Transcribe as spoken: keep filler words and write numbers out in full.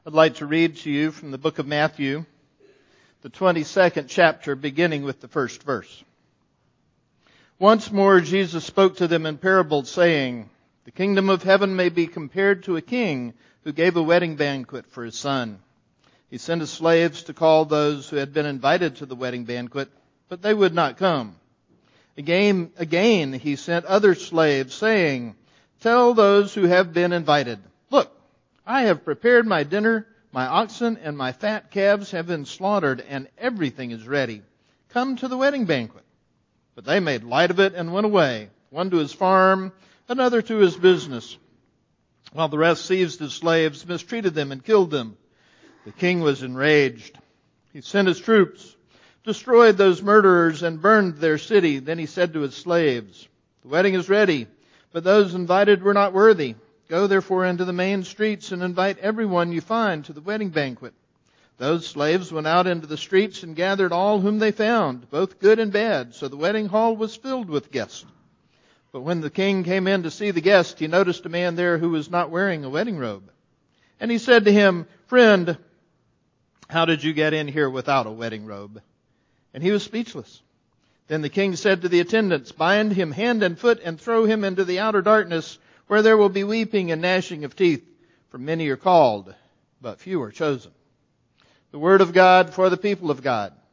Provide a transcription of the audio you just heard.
I'd like to read to you from the book of Matthew, the twenty-second chapter, beginning with the first verse. Once more Jesus spoke to them in parables, saying, "The kingdom of heaven may be compared to a king who gave a wedding banquet for his son. He sent his slaves to call those who had been invited to the wedding banquet, but they would not come. Again, again he sent other slaves, saying, 'Tell those who have been invited, look, I have prepared my dinner, my oxen and my fat calves have been slaughtered, and everything is ready. Come to the wedding banquet.' But they made light of it and went away, one to his farm, another to his business, while the rest seized his slaves, mistreated them, and killed them. The king was enraged. He sent his troops, destroyed those murderers, and burned their city. Then he said to his slaves, 'The wedding is ready, but those invited were not worthy. Go therefore into the main streets and invite everyone you find to the wedding banquet.' Those slaves went out into the streets and gathered all whom they found, both good and bad, so the wedding hall was filled with guests. But when the king came in to see the guests, he noticed a man there who was not wearing a wedding robe. And he said to him, 'Friend, how did you get in here without a wedding robe?' And he was speechless. Then the king said to the attendants, 'Bind him hand and foot and throw him into the outer darkness, where there will be weeping and gnashing of teeth, for many are called, but few are chosen.'" The word of God for the people of God.